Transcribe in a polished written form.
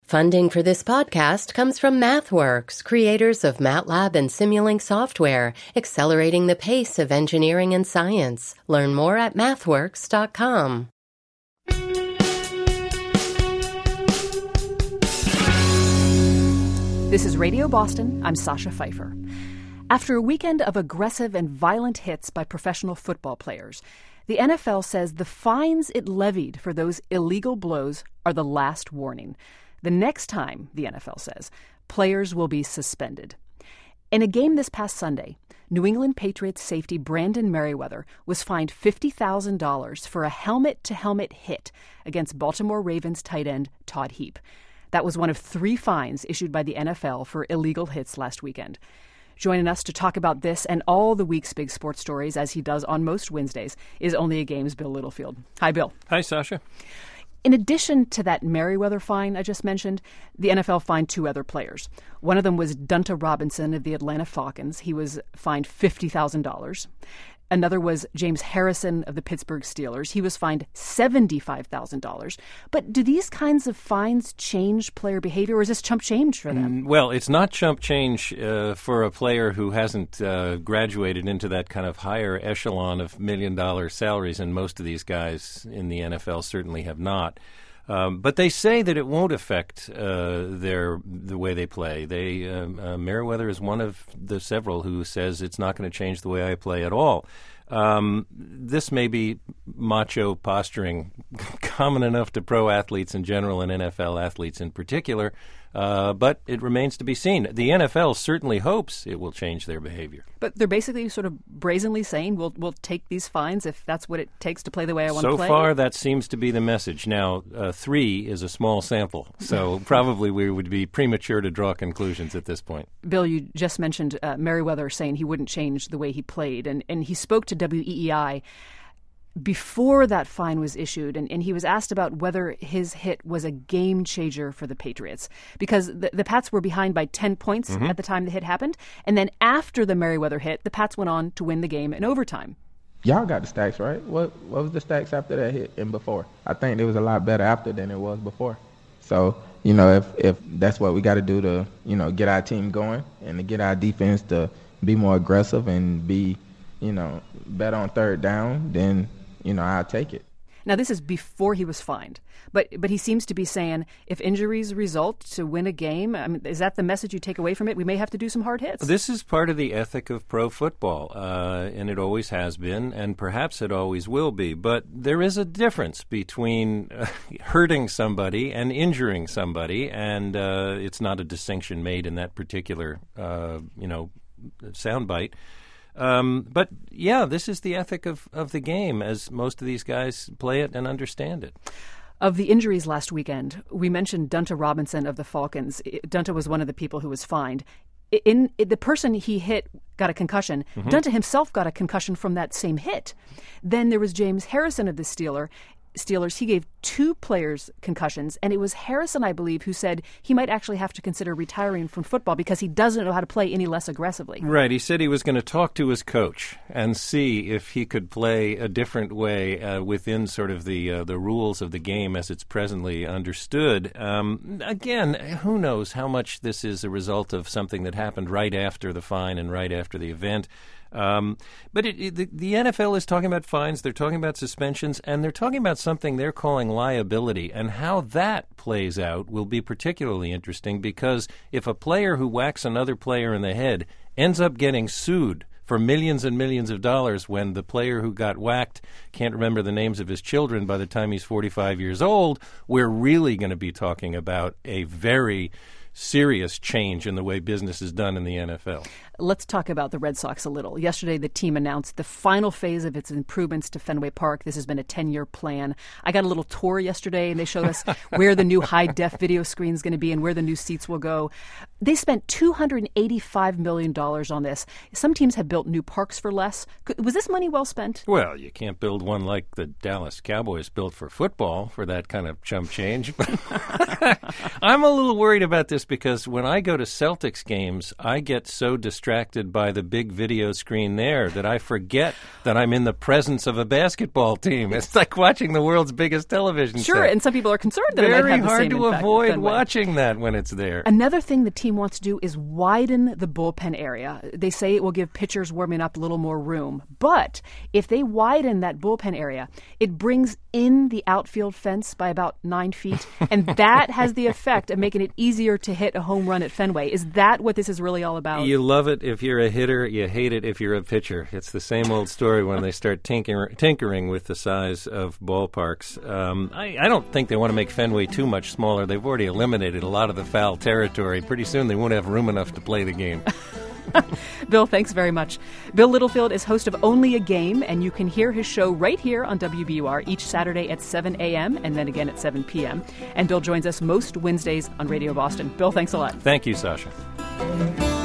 Funding for this podcast comes from MathWorks, creators of MATLAB and Simulink software, accelerating the pace of engineering and science. Learn more at mathworks.com. This is Radio Boston. I'm Sasha Pfeiffer. After a weekend of aggressive and violent hits by professional football players, the NFL says the fines it levied for those illegal blows are the last warning. The next time, the NFL says, players will be suspended. In a game this past Sunday, New England Patriots safety Brandon Merriweather was fined $50,000 for a helmet-to-helmet hit against Baltimore Ravens tight end Todd Heap. That was one of 3 fines issued by the NFL for illegal hits last weekend. Joining us to talk about this and all the week's big sports stories, as he does on most Wednesdays, is Only a Game's Bill Littlefield. Hi, Bill. Hi, Sasha. In addition to that Merriweather fine I just mentioned, the NFL fined 2 other players. One of them was Dunta Robinson of the Atlanta Falcons. He was fined $50,000. Another was James Harrison of the Pittsburgh Steelers. He was fined $75,000. But do these kinds of fines change player behavior, or is this chump change for them? Well, it's not chump change for a player who hasn't graduated into that kind of higher echelon of million-dollar salaries, and most of these guys in the NFL certainly have not. But they say that it won't affect the way they play. Merriweather is one of the several who says it's not going to change the way I play at all. This may be macho posturing, common enough to pro athletes in general and NFL athletes in particular, but it remains to be seen. The NFL certainly hopes it will change their behavior. But they're basically sort of brazenly saying we'll take these fines if that's what it takes to play the way I want to play. So far, that seems to be the message. Now, 3 is a small sample, so probably we would be premature to draw conclusions at this point. Bill, you just mentioned Merriweather saying he wouldn't change the way he played, and he spoke to WEEI before that fine was issued, and he was asked about whether his hit was a game changer for the Patriots, because the Pats were behind by 10 points at the time the hit happened, and then after the Merriweather hit, the Pats went on to win the game in overtime. Y'all got the stats, right? What was the stats after that hit and before? I think it was a lot better after than it was before. So, if that's what we got to do to, get our team going and to get our defense to be more aggressive and be, better on third down, then I'll take it. Now, this is before he was fined, but he seems to be saying if injuries result to win a game, I mean, is that the message you take away from it? We may have to do some hard hits. This is part of the ethic of pro football, and it always has been, and perhaps it always will be. But there is a difference between hurting somebody and injuring somebody, and it's not a distinction made in that particular, soundbite. But, yeah, this is the ethic of the game, as most of these guys play it and understand it. Of the injuries last weekend, we mentioned Dunta Robinson of the Falcons. Dunta was one of the people who was fined. The person he hit got a concussion. Dunta himself got a concussion from that same hit. Then there was James Harrison of the Steelers. He gave 2 players concussions, and it was Harrison, I believe, who said he might actually have to consider retiring from football because he doesn't know how to play any less aggressively. Right. He said he was going to talk to his coach and see if he could play a different way within sort of the rules of the game as it's presently understood. Again, who knows how much this is a result of something that happened right after the fine and right after the event. But the NFL is talking about fines, they're talking about suspensions, and they're talking about something they're calling liability. And how that plays out will be particularly interesting, because if a player who whacks another player in the head ends up getting sued for millions and millions of dollars when the player who got whacked can't remember the names of his children by the time he's 45 years old, we're really going to be talking about a very serious change in the way business is done in the NFL. Let's talk about the Red Sox a little. Yesterday, the team announced the final phase of its improvements to Fenway Park. This has been a 10-year plan. I got a little tour yesterday, and they showed us where the new high-def video screen is going to be and where the new seats will go. They spent $285 million on this. Some teams have built new parks for less. Was this money well spent? Well, you can't build one like the Dallas Cowboys built for football for that kind of chump change. I'm a little worried about this because when I go to Celtics games, I get so distracted by the big video screen there that I forget that I'm in the presence of a basketball team. It's like watching the world's biggest television Sure, set. And some people are concerned that it might have the same Very hard to effect avoid Fenway. watching that when it's there. Another thing the team wants to do is widen the bullpen area. They say it will give pitchers warming up a little more room. But if they widen that bullpen area, it brings in the outfield fence by about 9 feet, and that has the effect of making it easier to hit a home run at Fenway. Is that what this is really all about? You love it if you're a hitter. You hate it if you're a pitcher. It's the same old story when they start tinkering with the size of ballparks. I don't think they want to make Fenway too much smaller. They've already eliminated a lot of the foul territory. Pretty soon they won't have room enough to play the game. Bill, thanks very much. Bill Littlefield is host of Only a Game, and you can hear his show right here on WBUR each Saturday at 7 a.m. and then again at 7 p.m. And Bill joins us most Wednesdays on Radio Boston. Bill, thanks a lot. Thank you, Sasha.